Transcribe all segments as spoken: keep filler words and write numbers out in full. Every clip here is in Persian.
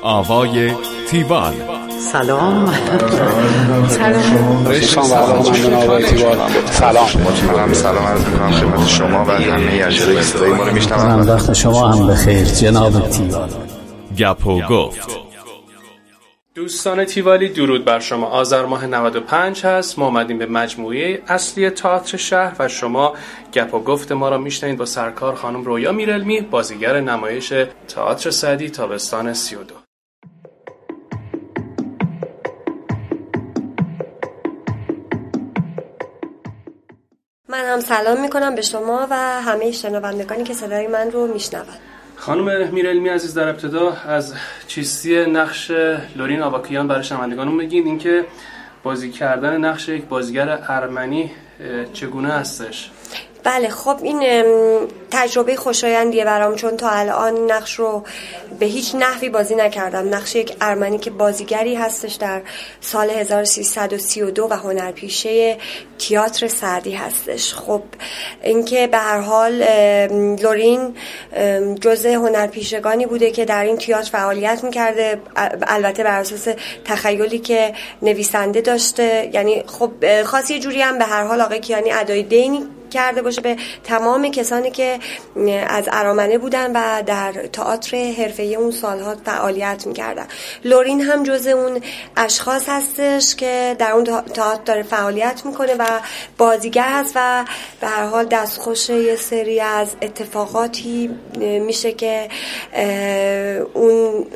آوای تیوال. سلام. سلام. سلام. سلام. سلام عرض می‌کنم خدمت شما و همه اجرای صدای ما رو میشنوم. وقت شما هم بخیر جناب تیوال. گپ و گفت. دوستان تیوالی درود بر شما. آذر ماه نود و پنج هست. ما اومدیم به مجموعه اصلی تئاتر شهر و شما گپ و گفت ما را میشنوید با سرکار خانم رویا میرعلمی، بازیگر نمایش تئاتر سعدی تابستان سی و دو. من هم سلام میکنم به شما و همه شنوندگانی که صدای من رو میشنوند. خانم میرعلمی عزیز، در ابتدا از چیستی نقش لورین آواکیان برای شنوندگانمون بگین، اینکه بازی کردن نقش یک بازیگر ارمنی چگونه هستش؟ بله، خب این تجربه خوشایندیه برام، چون تا الان نقش رو به هیچ نحوی بازی نکردم. نقش یک ارمنی که بازیگری هستش در سال هزار و سیصد و سی و دو و هنرپیشه تئاتر سعدی هستش. خب اینکه به هر حال لورین جزء هنرپیشگانی بوده که در این تئاتر فعالیت می‌کرده، البته بر اساس تخیلی که نویسنده داشته. یعنی خب خاصی یه جوری هم به هر حال آقای کیانی ادای دینی کرده باشه به تمام کسانی که از ارامنه بودن و در تئاتر حرفه‌ای اون سالها فعالیت می‌کردن. لورین هم جزء اون اشخاص هستش که در اون تئاتر داره فعالیت میکنه و بازیگر هست و به هر حال دستخوش یه سری از اتفاقاتی میشه که اون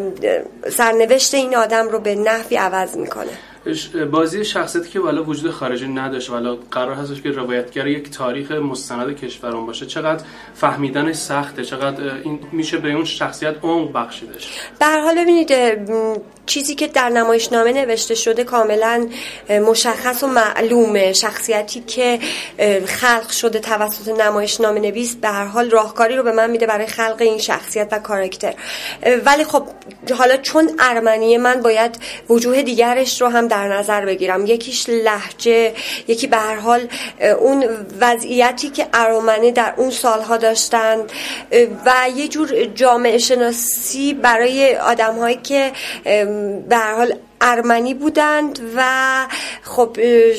سرنوشت این آدم رو به نحوی عوض میکنه. بازی شخصیتی که والا وجود خارجی نداشت، والا قرار هستش که روایتگر یک تاریخ مستند کشورمون باشه، چقدر فهمیدنش سخته، چقدر این میشه به اون شخصیت عمق بخشیدش. به هر حال ببینید چیزی که در نمایشنامه نوشته شده کاملا مشخص و معلومه. شخصیتی که خلق شده توسط نمایشنامه نویس به هر حال راهکاری رو به من میده برای خلق این شخصیت و کاراکتر. ولی خب حالا چون ارمنیه من باید وجوه دیگرش رو هم در نظر بگیرم. یکیش لهجه، یکی به هر حال اون وضعیتی که ارامنه در اون سالها داشتن و یه جور جامعه شناسی برای آدم‌هایی که به هر حال ارمنی بودند و خب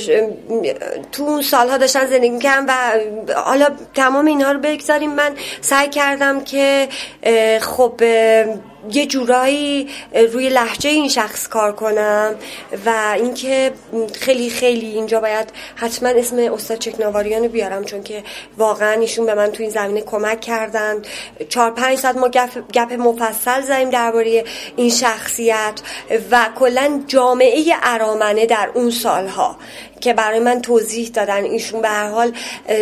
تو اون سالها داشتن زندگی می‌کردن و حالا تمام اینها رو بگذاریم. من سعی کردم که خب یه جورایی روی لهجه این شخص کار کنم و اینکه خیلی خیلی اینجا باید حتما اسم استاد چکناواریان رو بیارم، چون که واقعا ایشون به من تو این زمینه کمک کردن. چهار پنج ساعت ما گپ, گپ مفصل زدیم درباره این شخصیت و کلا جامعه ارامنه در اون سالها که برای من توضیح دادن. ایشون به هر حال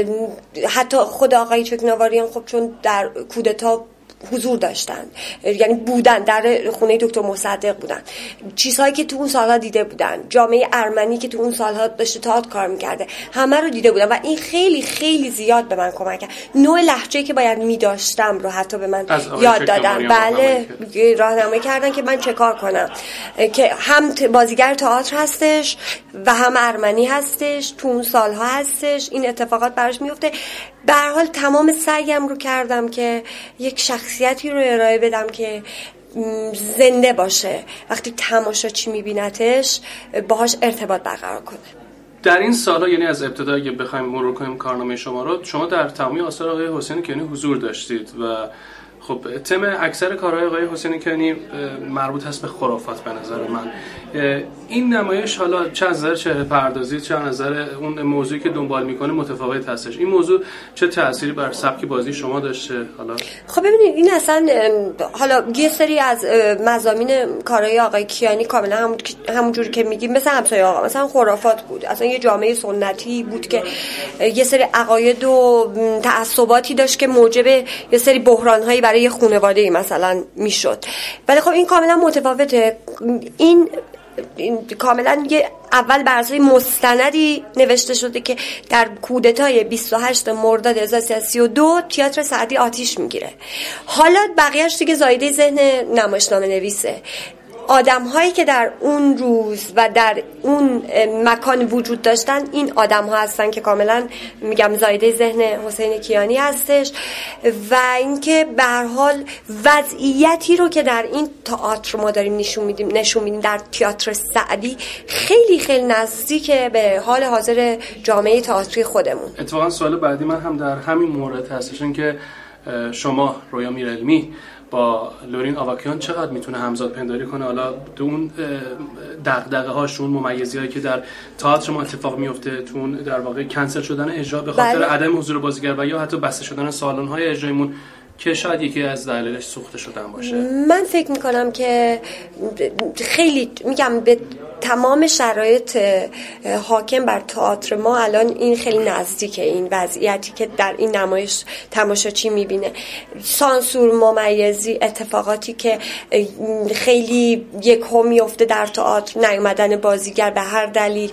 حتی خود آقای چکناواریان خب چون در کودتا حضور داشتن، یعنی بودن در خونه دکتر مصدق بودن، چیزهایی که تو اون سالها دیده بودن، جامعه ارمنی که تو اون سالها داشته تئاتر کار میکرده، همه رو دیده بودن و این خیلی خیلی زیاد به من کمک کرد. نوع لهجه‌ای که باید می‌داشتم رو حتی به من یاد دادن. بله، راهنمایی کردن که من چه کار کنم، که هم بازیگر تئاتر هستش و هم ارمنی هستش، تو اون سالها هستش، این اتفاقات براش میفته. به هر حال تمام سعیم رو کردم که یک شخصیتی رو ارائه بدم که زنده باشه، وقتی تماشاچی میبینتش باهاش ارتباط برقرار کنه. در این سالها، یعنی از ابتدا اگه بخوایم مرور کنیم کارنامه شما رو، شما در تمامی آثار آقای حسین کیانی حضور داشتید و خب تم اکثر کارهای آقای حسین کیانی مربوط هست به خرافات. به نظر من این نمایش حالا چه از نظر چهره پردازی، چه از نظر اون موضوعی که دنبال میکنه متفاوت هستش. این موضوع چه تأثیری بر سبک بازی شما داشته؟ حالا خب ببینید این اصلا حالا یه سری از مضامین کارهای آقای کیانی کاملا همون همونجوری که میگیم مثلا همسایه آقا مثلا خرافات بود. اصلا یه جامعه سنتی بود که یه سری عقاید و تعصباتی داشت که موجب یه سری بحران‌هایی برای یه خانواده‌ای مثلا میشد. ولی خب این کاملا متفاوته. این کاملا یه اول بر اساس مستندی نوشته شده که در کودتای بیست و هشتم مرداد هزار و سیصد و سی و دو تئاتر سعدی آتیش میگیره. حالا بقیه‌اش دیگه زایده ذهن نمایشنامه نویسه. آدم هایی که در اون روز و در اون مکان وجود داشتن این آدم ها هستن که کاملا میگم زایده ذهن حسین کیانی هستش و اینکه به هر حال وضعیتی رو که در این تئاتر ما داریم نشون میدیم نشون میدیم در تئاتر سعدی خیلی خیلی نزدیکه به حال حاضر جامعه تئاتری خودمون. اتفاقا سوال بعدی من هم در همین مورد هستش، این که شما رویا میرعلمی با لورین آواکیان چقدر میتونه همزاد پنداری کنه، حالا تو اون دغدغه هاش، اون ممیزی هایی که در تئاتر ما اتفاق میفته، تو اون در واقع کنسل شدن اجرا به خاطر بله. عدم حضور بازیگر و یا حتی بسته شدن سالن های اجرایمون که شاید یکی از دلایلش سوخته شدن باشه. من فکر میکنم که خیلی میگم به تمام شرایط حاکم بر تئاتر ما الان این خیلی نزدیکه، این وضعیتی که در این نمایش تماشاچی میبینه، سانسور، ممیزی، اتفاقاتی که خیلی یکو میفته در تئاتر، نیومدن بازیگر به هر دلیل،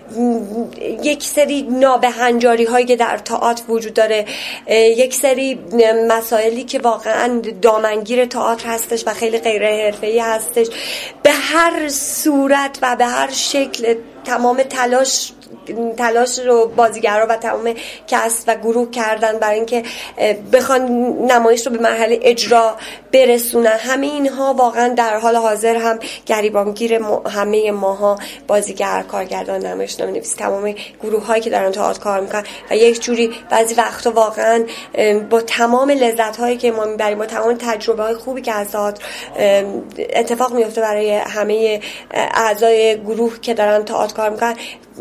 یک سری نابهنجاری هایی که در تئاتر وجود داره، یک سری مسائلی که واقعا دامنگیر تئاتر هستش و خیلی غیر حرفه‌ای هستش. به هر صورت و به هر شکل تمام تلاش تلاش رو بازیگرا و تمام کست و گروه کردن برای اینکه بخوان نمایش رو به مرحله اجرا برسونن. همه اینها واقعا در حال حاضر هم گریبانگیر همه ماها، بازیگر، کارگردان، نمایشنامه‌نویس، تمام گروه هایی که دارن تئاتر کار میکنن و یک جوری بعضی وقتا واقعا با تمام لذت هایی که ما میبریم، با تمام تجربه های خوبی که از تئاتر اتفاق میفته برای همه اعضای گروه که دارن تئاتر کار میکنن،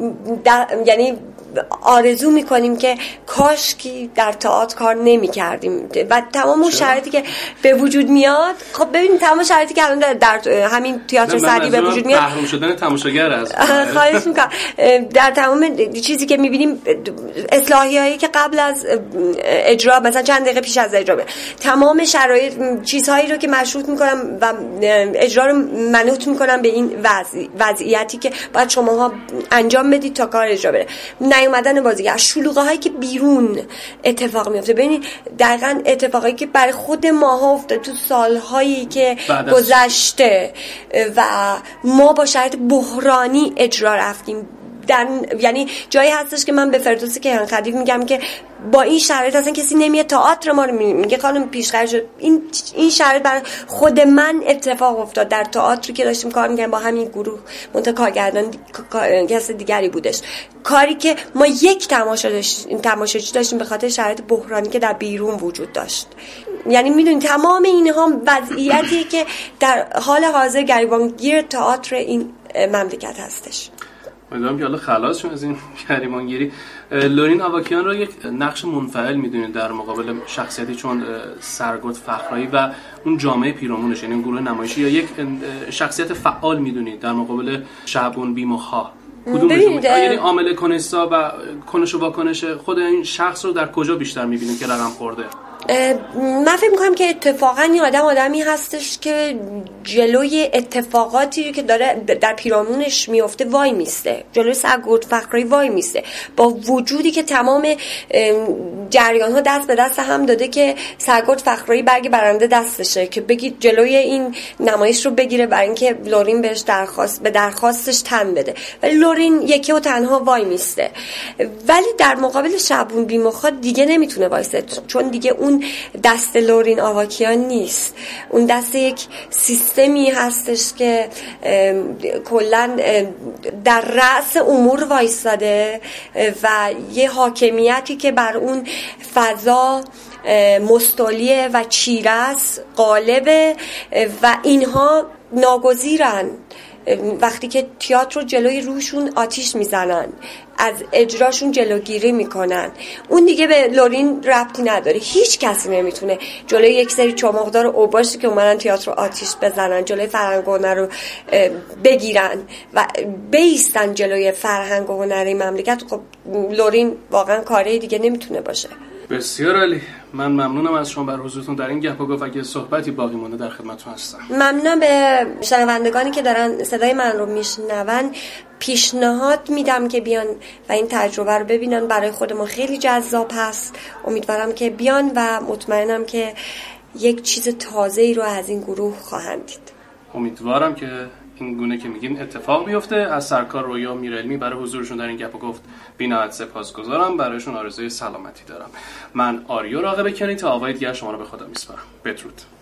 یعنی آرزو میکنیم که کاش که در تئاتر کار نمی‌کردیم و تمام اون شرایطی که به وجود میاد. خب ببینید تمام شرایطی که الان در همین تئاتر سعدی به وجود میاد، محروم شدن تماشاگر است. خواهش میکنم در تمام چیزی که میبینیم، اصلاحیایی که قبل از اجرا مثلا چند دقیقه پیش از اجرا، تمام شرایط چیزهایی رو که مشروط میکنم و اجرا رو منوط میکنم به این وضع وضعیتی که باید شماها انجام بدید تا کار اجرا بره. نیومدن بازیگر، شلوغه هایی که بیرون اتفاق میفته، ببینید دقیقاً اتفاقایی که برای خود ماها افتاد تو سالهایی که گذشته و ما با شرایط بحرانی اجرا رفتیم. در یعنی جایی هستش که من به فردوسی کیهان خدیو میگم که با این شرایط اصلا کسی نمیاد تئاتر ما رو میگه خانم پیشخرج. این این شرایط برای خود من اتفاق افتاد در تئاتری که داشتیم کار می‌کردیم با همین گروه، منتها کارگردان کس دیگری بودش، کاری که ما یک تماشا داشتیم تماشاچی داشتیم به خاطر شرایط بحرانی که در بیرون وجود داشت. یعنی میدونید تمام اینها وضعیتی که در حال حاضر گریبانگیر تئاتر این مملکت هستش. امیدوارم که حالا خلاص شون از این گریبانگیری. لورین آواکیان رو یک نقش منفعل میدونید در مقابل شخصیتی چون سرگرد فخرایی و اون جامعه پیرامونش، یعنی گروه نمایشی، یا یک شخصیت فعال میدونید در مقابل شعبون بیمخها؟ کدومشون؟ یعنی عامل کنش‌ها و کنش و واکنش خود این شخص رو در کجا بیشتر میبینید که رقم خورده؟ من فکر میکنم که اتفاقا این آدم آدمی هستش که جلوی اتفاقاتی که داره در پیرامونش میفته وای میسته، جلوی سرگرد فخرایی وای میسته، با وجودی که تمام جریان ها دست به دست هم داده که سرگرد فخرایی برگ برنده دستشه که بگید جلوی این نمایش رو بگیره برای اینکه لورین بهش درخواست به درخواستش تن بده، ولی لورین یکی و تنها وای میسته. ولی در مقابل شعبون بیمخها دیگه نمیتونه وایسته، چون دیگه اون دست لورین آواکیان نیست، اون دست یک سیستمی هستش که کلا در رأس امور وایساده و یه حاکمیتی که بر اون فضا مستولیه و چیرس غالبه و اینها ناگزیرن. وقتی که تئاتر رو جلوی روشون آتیش میزنن، از اجراشون جلوگیری میکنن، اون دیگه به لورین ربطی نداره. هیچ کسی نمیتونه جلوی یک سری چماقدار اوباشی که اومدن تئاتر رو آتیش بزنن، جلوی فرهنگ و هنر رو بگیرن و بیستن جلوی فرهنگ و هنر این مملکت. خب لورین واقعا کاری دیگه نمیتونه باشه. بسیار عالی. من ممنونم از شما بر حضورتون در این گپ و گفت. اگه صحبتی باقی مونده در خدمتتون هستم. ممنونم به شنوندگانی که دارن صدای من رو میشنون. پیشنهاد میدم که بیان و این تجربه رو ببینن، برای خود ما خیلی جذاب هست. امیدوارم که بیان و مطمئنم که یک چیز تازه‌ای رو از این گروه خواهند دید. امیدوارم که این گونه که میگین اتفاق بیفته. از سرکار رویا میرعلمی برای حضورشون در این گپ و گفت بی‌نهایت سپاسگزارم. برایشون آرزوی سلامتی دارم. من آریو راغب کنی، تا آقای دیگر شما رو به خدا میسپارم. بدرود.